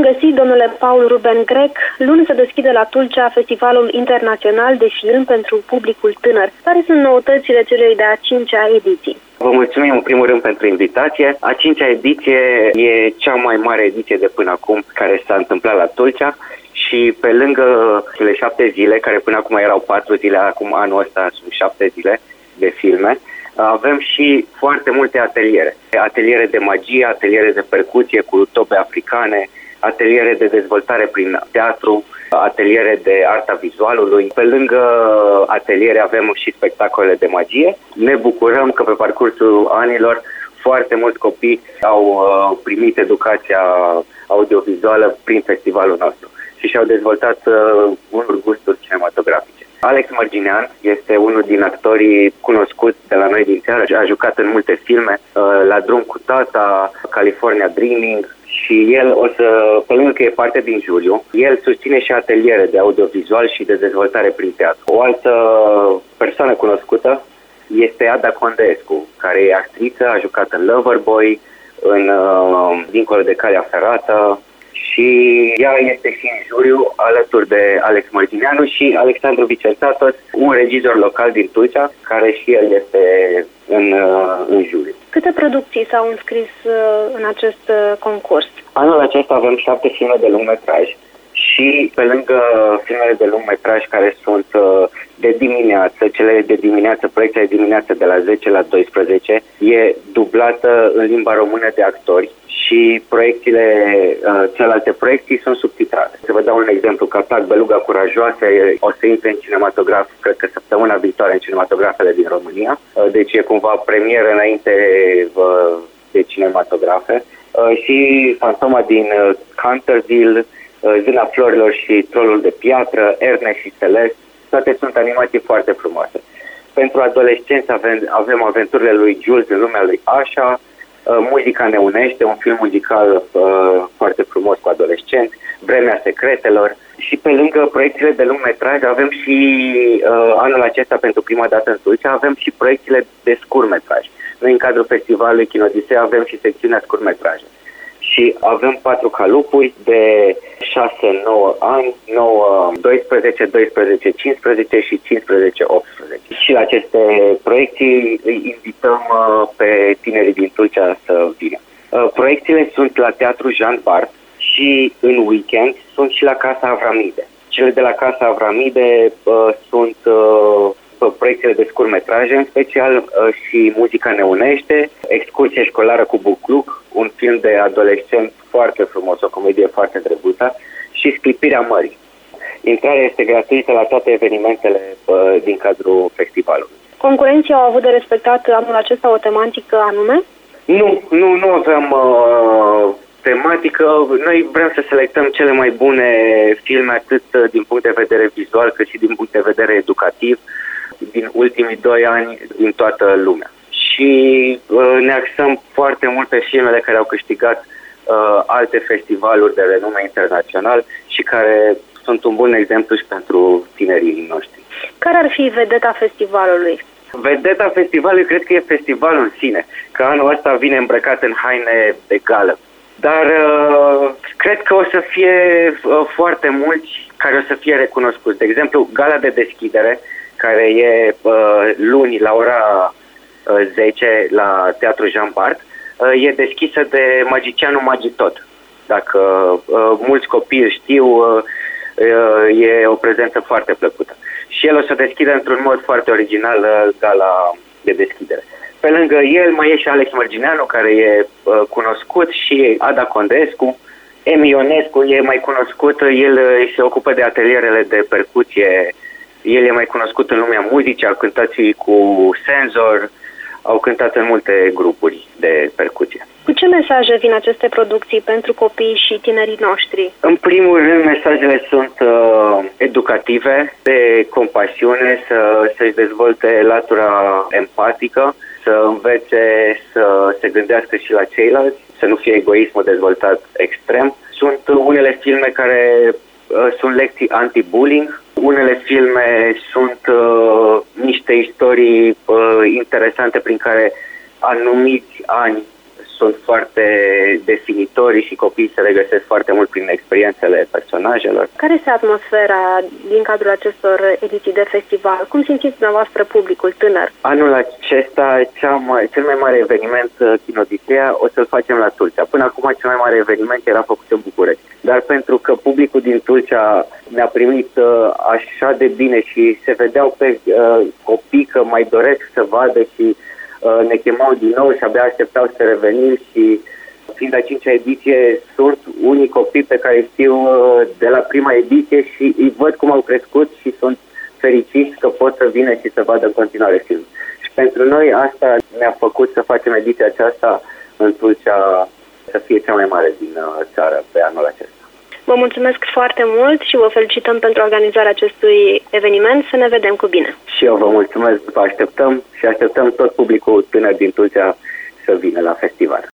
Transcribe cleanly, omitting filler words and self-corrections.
găsit, domnule Paul Ruben Grec. Luni se deschide la Tulcea Festivalul Internațional de Film pentru publicul tânăr. Care sunt noutățile celei de-a 5-a ediții? Vă mulțumim în primul rând pentru invitație. A 5-a ediție e cea mai mare ediție de până acum care s-a întâmplat la Tulcea și pe lângă cele 7 zile, care până acum erau 4 zile, acum anul ăsta sunt 7 zile de filme, avem și foarte multe ateliere. Ateliere de magie, ateliere de percuție cu tobe africane, ateliere de dezvoltare prin teatru, ateliere de arta vizualului. Pe lângă ateliere avem și spectacole de magie. Ne bucurăm că pe parcursul anilor foarte mulți copii au primit educația audiovizuală prin festivalul nostru și și-au dezvoltat unor gusturi cinematografice. Alex Mărginean este unul din actorii cunoscuți de la noi din țară. A jucat în multe filme, La drum cu tata, California Dreaming, și el pe lângă că e parte din juriu, el susține și ateliere de audiovizual și de dezvoltare prin teatru. O altă persoană cunoscută este Ada Condescu, care e actriță, a jucat în Loverboy, în Dincolo de Calea Ferată, și ea este și în juriu alături de Alex Mărgineanu și Alexandru Vicertatos, un regizor local din Tulcea, care și el este în juriu. Câte producții s-au înscris în acest concurs? Anul acesta avem 7 filme de lungmetraj și pe lângă filmele de lungmetraj care sunt de dimineață, cele de dimineață, proiectele de dimineață de la 10 la 12, e dublată în limba română de actori și celelalte proiecții sunt subtitrate. Să vă dau un exemplu, Catac, Beluga Curajoasă o să intre în cinematograf, cred că săptămâna viitoare în cinematografele din România, deci e cumva premieră înainte de cinematografe. Și Fantoma din Canterville, Zâna Florilor și Trolul de Piatră, Ernest și Celeste, toate sunt animații foarte frumoase. Pentru adolescenți avem aventurile lui Jules în lumea lui Asha, Muzica ne unește, un film muzical foarte frumos cu adolescenți, Vremea secretelor, și pe lângă proiecțiile de lungmetraj avem și anul acesta pentru prima dată în Tulcea avem și proiecțiile de scurtmetraj. Noi în cadrul festivalului Kinodisea avem și secțiunea scurtmetraje. Și avem 4 calupuri de 6-9 ani, 9, 12, 12, 15 și 15, 18. Și la aceste proiecții îi invităm pe tinerii din Tulcea să vină. Proiecțiile sunt la Teatru Jean Bart și în weekend sunt și la Casa Avramide. Cele de la Casa Avramide sunt proiectele de scurtmetraje, în special și Muzica ne unește, Excursie școlară cu Bucluc, un film de adolescent foarte frumos, o comedie foarte drăguță, și Sclipirea Mării. Intrarea este gratuită la toate evenimentele din cadrul festivalului. Concurenții au avut de respectat anul acesta o tematică anume? Nu avem tematică. Noi vrem să selectăm cele mai bune filme, atât din punct de vedere vizual, cât și din punct de vedere educativ, din ultimii 2 ani din toată lumea. Și ne axăm foarte mult pe filmele care au câștigat alte festivaluri de renume internațional și care sunt un bun exemplu și pentru tinerii noștri. Care ar fi vedeta festivalului? Vedeta festivalului cred că e festivalul în sine, că anul ăsta vine îmbrăcat în haine de gală. Dar cred că o să fie foarte mulți care o să fie recunoscuți. De exemplu, gala de deschidere, care e luni la ora 10 la Teatru Jean Bart, e deschisă de magicianul Magitot. Dacă mulți copii îl știu, e o prezență foarte plăcută. Și el o să deschidă într-un mod foarte original gala de deschidere. Pe lângă el mai e și Alex Mărgineanu, care e cunoscut, și Ada Condescu. Emi Ionescu e mai cunoscut, el se ocupă de atelierele de percuție, el e mai cunoscut în lumea muzicii, a cântat și cu Senzor, au cântat în multe grupuri de percuție. Cu ce mesaje vin aceste producții pentru copii și tinerii noștri? În primul rând, mesajele sunt educative, de compasiune, să-și dezvolte latura empatică, să învețe să se gândească și la ceilalți, să nu fie egoismul dezvoltat extrem. Sunt unele filme care sunt lecții anti-bullying, unele filme sunt niște istorii interesante prin care anumiți ani sunt foarte definitori și copiii se regăsesc foarte mult prin experiențele personajelor. Care este atmosfera din cadrul acestor ediții de festival? Cum simțiți dumneavoastră publicul tânăr? Anul acesta, cel mai mare eveniment Kinodicea o să-l facem la Tulcea. Până acum, cel mai mare eveniment era făcut în București. Dar pentru că publicul din Tulcea ne-a primit așa de bine și se vedeau pe copii că mai doresc să vadă și ne chemau din nou și abia așteptau să revenim și fiind a 5-a ediție, sunt unii copii pe care îi știu de la prima ediție și îi văd cum au crescut și sunt fericiți că pot să vină și să vadă în continuare film. Și pentru noi asta ne-a făcut să facem ediția aceasta în Tulcea să fie cea mai mare din țară pe anul acesta. Vă mulțumesc foarte mult și vă felicităm pentru organizarea acestui eveniment. Să ne vedem cu bine. Și eu vă mulțumesc, vă așteptăm și așteptăm tot publicul tânăr din Tulcea să vină la festival.